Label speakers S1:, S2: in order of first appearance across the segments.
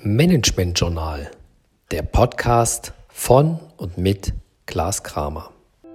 S1: Management Journal, der Podcast von und mit Klaas Kramer.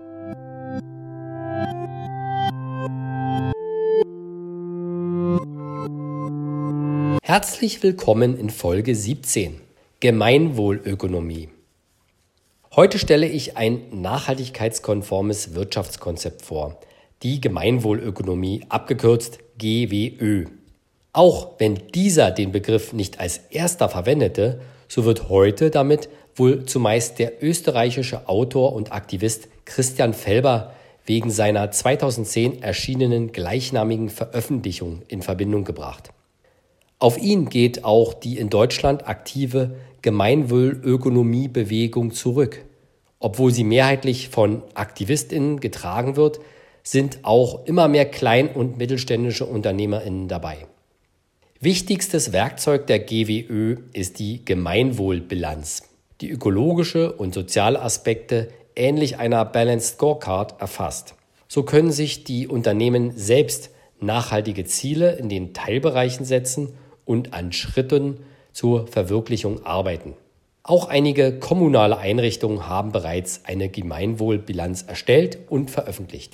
S1: Herzlich willkommen in Folge 17, Gemeinwohlökonomie. Heute stelle ich ein nachhaltigkeitskonformes Wirtschaftskonzept vor, die Gemeinwohlökonomie, abgekürzt GWÖ. Auch wenn dieser den Begriff nicht als erster verwendete, so wird heute damit wohl zumeist der österreichische Autor und Aktivist Christian Felber wegen seiner 2010 erschienenen gleichnamigen Veröffentlichung in Verbindung gebracht. Auf ihn geht auch die in Deutschland aktive Gemeinwohlökonomiebewegung zurück. Obwohl sie mehrheitlich von AktivistInnen getragen wird, sind auch immer mehr klein- und mittelständische UnternehmerInnen dabei. Wichtigstes Werkzeug der GWÖ ist die Gemeinwohlbilanz, die ökologische und soziale Aspekte ähnlich einer Balanced Scorecard erfasst. So können sich die Unternehmen selbst nachhaltige Ziele in den Teilbereichen setzen und an Schritten zur Verwirklichung arbeiten. Auch einige kommunale Einrichtungen haben bereits eine Gemeinwohlbilanz erstellt und veröffentlicht.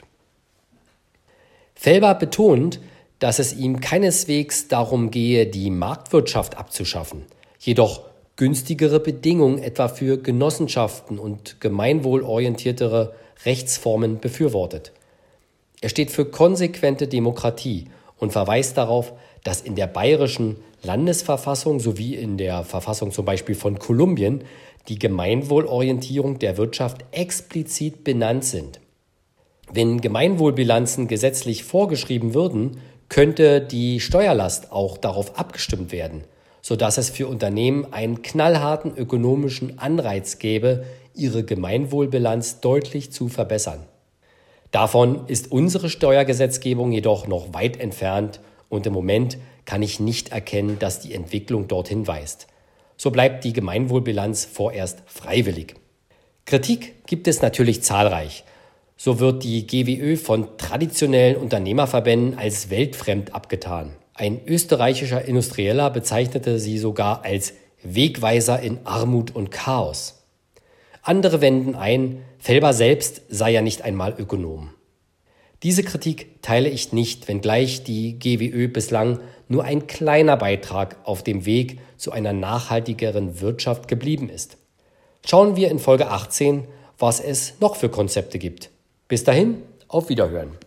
S1: Felber betont, dass es ihm keineswegs darum gehe, die Marktwirtschaft abzuschaffen, jedoch günstigere Bedingungen etwa für Genossenschaften und gemeinwohlorientiertere Rechtsformen befürwortet. Er steht für konsequente Demokratie und verweist darauf, dass in der bayerischen Landesverfassung sowie in der Verfassung zum Beispiel von Kolumbien die Gemeinwohlorientierung der Wirtschaft explizit benannt sind. Wenn Gemeinwohlbilanzen gesetzlich vorgeschrieben würden, könnte die Steuerlast auch darauf abgestimmt werden, sodass es für Unternehmen einen knallharten ökonomischen Anreiz gäbe, ihre Gemeinwohlbilanz deutlich zu verbessern. Davon ist unsere Steuergesetzgebung jedoch noch weit entfernt und im Moment kann ich nicht erkennen, dass die Entwicklung dorthin weist. So bleibt die Gemeinwohlbilanz vorerst freiwillig. Kritik gibt es natürlich zahlreich. So wird die GWÖ von traditionellen Unternehmerverbänden als weltfremd abgetan. Ein österreichischer Industrieller bezeichnete sie sogar als Wegweiser in Armut und Chaos. Andere wenden ein, Felber selbst sei ja nicht einmal Ökonom. Diese Kritik teile ich nicht, wenngleich die GWÖ bislang nur ein kleiner Beitrag auf dem Weg zu einer nachhaltigeren Wirtschaft geblieben ist. Schauen wir in Folge 18, was es noch für Konzepte gibt. Bis dahin, auf Wiederhören.